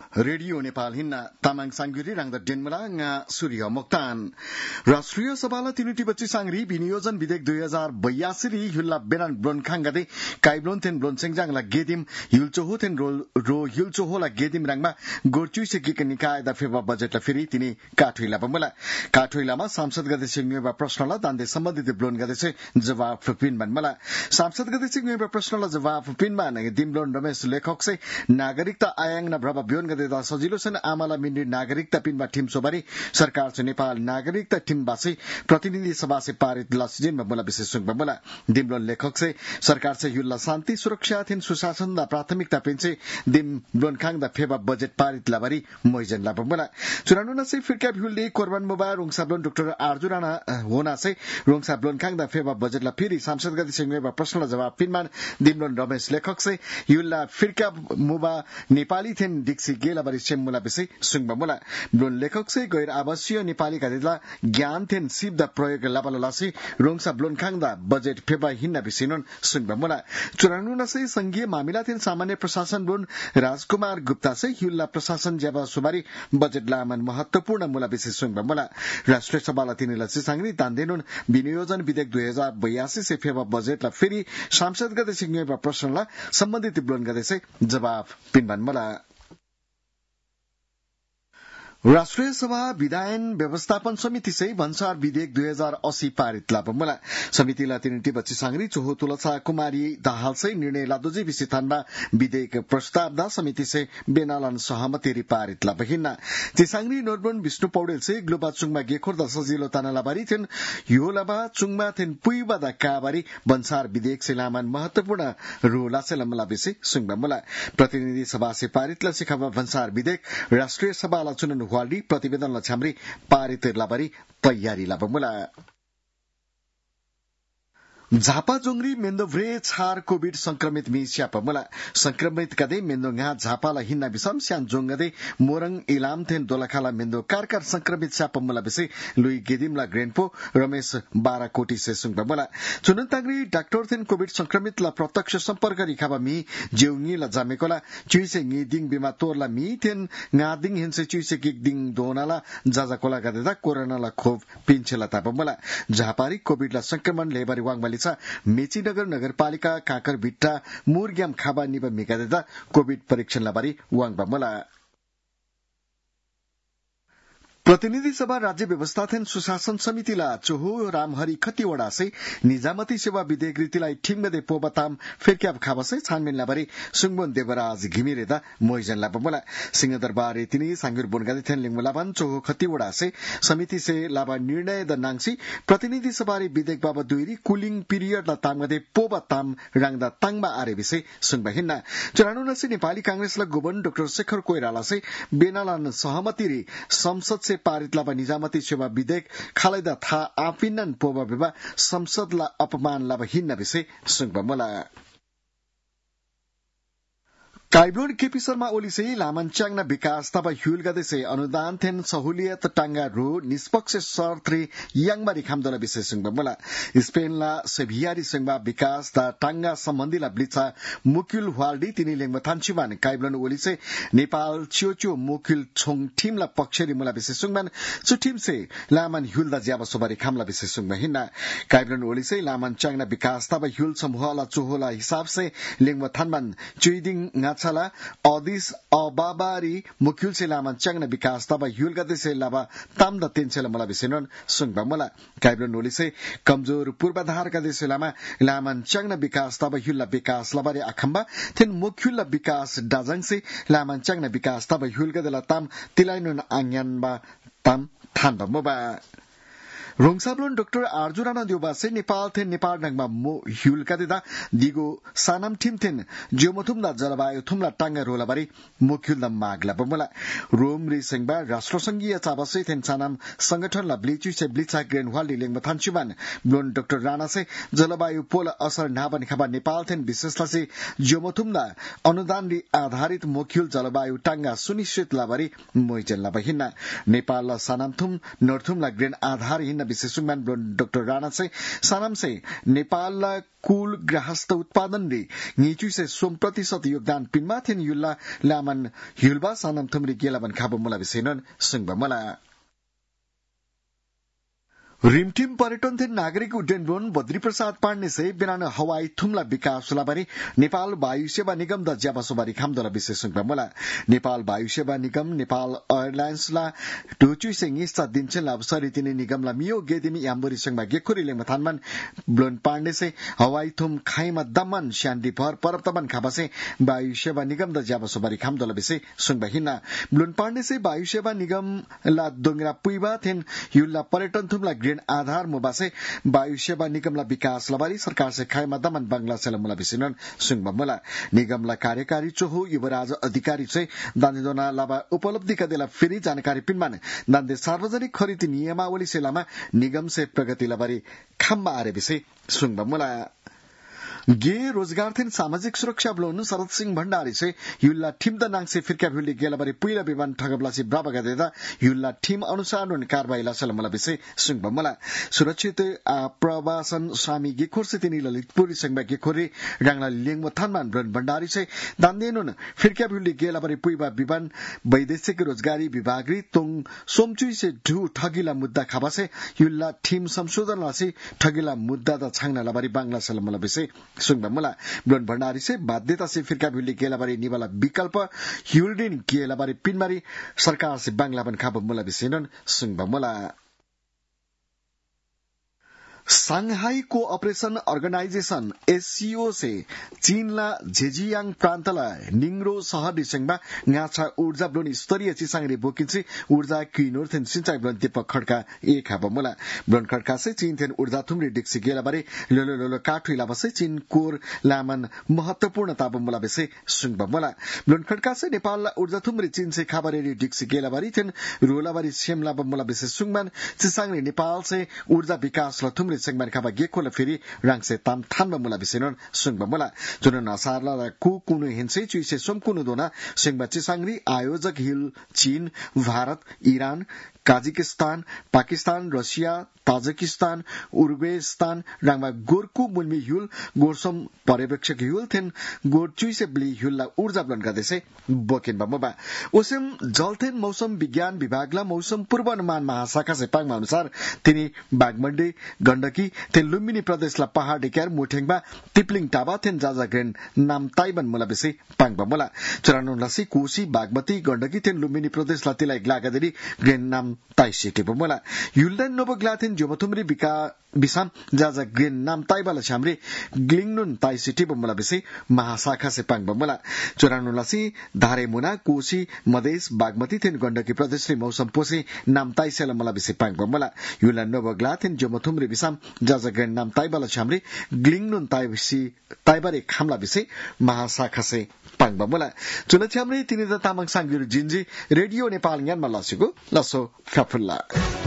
radio Nepal हिन्ना Tamang सांगिरी राङदा डेनमला nga सूर्य मोक्तान राष्ट्रिय सभाला तिनुटी बच्ची सांगरी विनियोजन विधेयक 2082 री हुल्ला बेनान ब्लोनखाङ गदे काइब्लोन थेन ब्लोनसेङजाङला गेदिम हिलचोहो थेन रो हिलचोहोला गेदिम राङमा गोर्चुइसे गिक निकाय दा फेवा बजेटला फेरि तिनी काठुइला बमला काठुइलामा सांसद गदे सिंगनेवा प्रश्नला दान्दे सम्बन्धित ब्लोन गदेसे जवाफ पिन बनमला सांसद गदे सिंगनेवा प्रश्नला जवाफ पिन मान दिमब्लोन रमेश लेखक से नागरिकता आयाङ न भ्रब ब्योन गदेदा सजिलो छन् आमाला मिन्डी नागरिकता पिनमा टिम सोबारी सरकार से नेपाल नागरिकता टिम बासे प्रतिनिधि सभा से पारित लासिजिन बमला विशेष सुङ बमला दिमब्लोन लेखक से सरकार से युल्ला शान्ति सुरक्षा थिन सुशासन दा प्राथमिकता पिनसे दिमब्लोन खाङ दा फेवा बजेट पारित लाबारी मोइजन ला बमला चुरानुना से फिरका भ्युलले कोरबान मोबा रोङसाब्लोन डाक्टर आर्जुराना होना से रोङसाब्लोन खाङ दा फेवा बजेट ला फेरि सांसद गति सिंहवा प्रश्न जवाब पिनमान दिमब्लोन रमेश लेखक से युल्ला फिरका मोबा नेपाली थिन डिक्सी गेला बारी सेमुला बिसे सुङबा मुला ब्लोन लेखक से गैर आवासीय नेपाली कादिला ज्ञान थिन सिप दा प्रयोग लाबालासी रोङसा ब्लोन खाङदा बजेट फेबा हिन्ना बिसिनन सुङबा मुला चुरानुना से संघीय मामिला थिन सामान्य प्रशासन ब्लोन राजकुमार गुप्ता से हिल्ला प्रशासन ज्याबा सुबारी बजेट लामन महत्वपूर्ण मुला बिसे सुङबा मुला राष्ट्रिय सभाला तिनीला सिसाङरी तान्देनुन विनियोजन विधेयक 2082 से फेबा बजेट ला फेरि सांसद गते सिंहवा प्रश्नला सम्बन्धित ब्लोन गते से जवाब पिनबान मुला राष्ट्रिय सभा विधायन व्यवस्थापन समिति से भन्सार विधेयक 2080 पारित लापमुला समितिला तिनिटी बच्ची सांगरी चोहो तुलसा कुमारी दाहाल से निर्णय लादोजी विसिथानबा विधेयक प्रस्ताव दा समिति से बेनालन सहमति रि पारित लापहिना तिसांगरी नोर्बन विष्णु पौडेल से ग्लोबा चुङमा गेखोर दा सजिलो तानालाबारी थिन योलाबा चुङमा थिन पुइबा दा काबारी भन्सार विधेयक से लामान महत्वपूर्ण रोला से लमला बिसे सुङबा प्रतिनिधि सभा से पारित ला सिखाबा भन्सार विधेयक राष्ट्रिय सभाला चुनन वाली प्रतिवेदन लछाम्री पारित लाबारी तयारी लाबमुला झापा जोंगरी मेन्दोभ्रे छार कोविड संक्रमित मी स्यापमुला संक्रमित कदे मेन्दो nga झापाला हिन्ना बिसम स्यान जोंगदे मोरङ इलाम थेन दोलखाला मेन्दो कारकार संक्रमित स्यापमुला बिसे लुई गेदिमला ग्रेनपो रमेश 12 कोटी से सुङबमुला चुनन तांगरी डाक्टर थेन कोविड संक्रमित ला प्रत्यक्ष सम्पर्क रिखाबा मी जेउङी ला जामेकोला चुइसे ngि दिङ बिमा तोरला मी थेन ngaदिङ हिनसे चुइसे किक दिङ दोनाला जाजाकोला गदेदा कोरोना ला खोप पिन्छेला तापमुला झापारी कोविड ला संक्रमण लेबारी वाङमाली मेचीनगर नगरपालिका काकर भिट्टा मुरग्याम खाबा निबा मिगादेदा कोविड परीक्षण लाबारी वाङबा मला प्रतिनिधि सभा राज्य व्यवस्थापन सुशासन समितिला चोहो रामहरि खतिवड़ा से निजामती सेवा विधेयक रीतिलाई ठिंगदे पोबताम फेरक्याब खाबसे छानबिन लाबारी सुङबन देवराज घिमिरेदा मोइजन लाबमला सिंह दरबार तिनी सांगुर बोनगादे थेन लिंगमलाबन चोहो खतिवड़ा से समिति से लाबा निर्णय द नांगसी प्रतिनिधि सभा रे विधेयक बाबा दुईरी कुलिङ पिरियड ला तामगदे पोबताम राङदा ताङबा आरे बिसे सुङबा हिन्ना चरानुना से नेपाली कांग्रेस ला गोबन डाक्टर शेखर कोइराला से बेनालान सहमति रे संसद से पारित लाबा निजामती सेवा विधेयक खालैदा था आपिनन पोबा बेबा संसदला अपमान लाबा हिन्ना बिसे सुङबा मला काइब्लोन केपी शर्मा ओली से लामनचाङना विकास तब ह्युल गदे से अनुदान थेन सहुलियत टांगा रो निष्पक्ष शर्त रे यांगबारी खामदला विशेष सुङबा मला स्पेनला सेभियारी सुङबा विकास दा टांगा सम्बन्धीला ब्लिचा मुकिल वाल्डी तिनी लेङमा थान्चिबान काइब्लोन ओली से नेपाल चियोचो मुकिल छोङ टिमला पक्षरी मुला विशेष सुङबान सु टिम से लामन ह्युल दा ज्याबा सोबारी खामला विशेष सुङबा हिन्ना काइब्लोन ओली से लामनचाङना विकास तब ह्युल समूहला चोहोला हिसाब से लेङमा थानबान चुइदिङ छला अदिस अबाबारी मुख्युल से लामा चांगना विकास तब ह्युल गदे से लाबा ताम द तेनसेला मला बिसेनन सुङबा मला काइब्लोन ओली से कमजोर पूर्वाधार गदे से लामा चांगना विकास तब ह्युल विकास लबारे अखम्बा थिन मुख्युल विकास डाजङ से लामा चांगना विकास तब ह्युल गदे ला ताम तिलाइनुन आङयानबा ताम थानबा मोबा रोङसाब्लोन डाक्टर आर्जुराना देउबा से नेपाल थेन नेपाल नङमा मो ह्युल कादेदा दिगो सानाम ठिम थेन ज्योमथुमदा जलवायु थुमला टांगा रोलाबारी मुख्युल मागला बमला रोम रि सेंगबा राष्ट्रसंघीय चाबसे थेन सानाम संगठन ला ब्लिचु से ब्लिचा ग्रेनवाल लिंग मथानचुबान ब्लोन डाक्टर राणा से जलवायु पोल असर नाबन खबा नेपाल थेन विशेषला से ज्योमथुमदा अनुदान रि आधारित मुख्युल जलवायु टांगा सुनिश्चित लाबारी मोइजन ला बहिना नेपाल ला सानाम थुम नर्थुम ला ग्रेन आधार हिन विशेष सुगमान डाक्टर राणा से सानाम से नेपाल कुल गृहस्थ उत्पादन रे नीचु से 100% योगदान पिनमा थिन युल्ला लामन युल्बा सानाम थुमरी गेलाबन खाबो मुला विसेनन सुंगबा मला रिमटिम पर्यटन थे नागरिक उड्डयन वन बद्री प्रसाद पांडे से बिना हवाई थुमला विकास सुलाबारी नेपाल वायु सेवा निगम द ज्याबासोबारी खामदला विशेष मला नेपाल वायु सेवा निगम नेपाल एयरलाइन्स ला टोचु सिंह इस्ता दिनचन अवसर तिनी निगम ला मियो गेदिमी याम्बरी संगमा गेखुरीले मथानमन ब्लोन पांडे से हवाई थुम खाइमा दमन शान्ति भर परतमन खाबासे वायु सेवा निगम द ज्याबासोबारी खामदला विशेष सुंगबा हिना ब्लोन पांडे से वायु सेवा निगम ला दोंगरा पुइबा थेन युल्ला पर्यटन थुमला आधार मुबासे वायु सेवा निगमला विकास लबारी सरकार से खायमा दमन बांग्ला सेलमुला विसिनन सुंगबा मला निगमला कार्यकारी चोहो युवराज अधिकारी से दानिदोना लाबा उपलब्धि का देला फेरि जानकारी पिनमान दान्दे सार्वजनिक खरीद नियमावली सेलामा निगम से प्रगति लबारी खम्बा आरे विषय सुंगबा मला गे रोजगार थिन सामाजिक सुरक्षा ब्लोन शरद सिंह भण्डारी से युल्ला ठिम द नांगसे फिरका भिल्ली गेलाबारी पुइला विमान ठगबलासी ब्राबा गदेदा युल्ला ठिम अनुसार नुन कारबाही लासल मला विषय सुंगबा मला सुरक्षित प्रवासन स्वामी गेखोर से तिनी ललितपुर संगबा गेखोरी रांगला लिंग थानमान ब्रन भण्डारी से दान्देनुन फिरका भिल्ली गेलाबारी पुइबा विमान वैदेशिक रोजगारी विभाग रि तोङ सोमचुई से ढु ठगिला मुद्दा खाबासे युल्ला ठिम संशोधन लासी ठगिला मुद्दा द छांगना लाबारी बांग्ला सल मला विषय सुंगबा मला ब्लोन भण्डारी से बाध्यता से फिरका भिल्ली गेलाबारी निवाला विकल्प हिउल्डिन गेलाबारी पिनमारी सरकार से बांग्ला बन खाब मुला विसेनन सुंगबा मला सांघाई कोऑपरेशन अर्गनाइजेशन एससीओ से चीनला झेजियांग प्रान्तला निंग्रो शहर दिसंगमा ngacha ऊर्जा ब्लोन स्तरीय चिसांगरे बोकिन्छ ऊर्जा किनोर थेन सिंचाई ब्लोन दीपक खड्का एक खाब मुला ब्लोन खड्का से चीन थेन ऊर्जा थुमरे डिक्सी गेलाबारे लोलो लोलो काठुइला बसे चीन कोर लामन महत्वपूर्ण ताब मुला बेसे सुंगबा मुला ब्लोन खड्का से नेपाल ऊर्जा थुमरे चीन से खाबारे डिक्सी गेलाबारी थेन रोलाबारी सेमला मुला बेसे सुंगमान चिसांगरे नेपाल से ऊर्जा विकास ल थुमरे संगमान खाबा गेखोल फेरि रांगसे ताम थानबा मुला बिसेनन सुंगबा मुला जुन नसारला कुकुनु हिंसे चुइसे सोमकुनु दोना संगबा चिसांगरी आयोजक हिल चीन Bharat Iran Kazakhstan Pakistan Russia Tajikistan उरुग्वेस्तान रांगमा गोरकु मुलमी हुल गोरसम पर्यवेक्षक हुल थेन गोरचुई से ब्ली हुलला ऊर्जा ब्लन गर्दैसे बोकेन बमबा ओसेम जलथेन मौसम विज्ञान विभागला मौसम पूर्वानुमान महाशाखा से पांगमा अनुसार तिनी बागमण्डी गण्डकी थेन लुम्बिनी प्रदेशला पहाड डेक्यार मोठेङबा तिप्लिङ टाबा थेन जाजाग्रेन नाम ताइबन मुला बेसे पांगबा मुला चरानु लसी कोशी बागमती गण्डकी थेन लुम्बिनी प्रदेशला तिलाई ग्लागदेरी ग्रेन नाम ताइसिटे बमला युल्दन नोबग्लाथेन जोमथुमरी बिसाम जाजा ग्रेन नाम ताइबाला छामरे ग्लिङनुन ताइसिटे बमला बेसे महाशाखा से पांग बमला चोरानु लसी धारे मुना कोशी मधेश बागमती थेन गण्डकी प्रदेशले मौसम पोसे नाम ताइसेला मला बेसे पांग बमला युल्दन नोबग्लाथेन जोमथुमरी बिसाम जाजा ग्रेन नाम ताइबाला छामरे ग्लिङनुन ताइबारे खामला बेसे महाशाखा से पांग बमला चुना छामरे तिनी द तामाङ सांगिरु जिन्जी रेडियो नेपाल ज्ञानमा लसेको लसो फ्याफुल्ला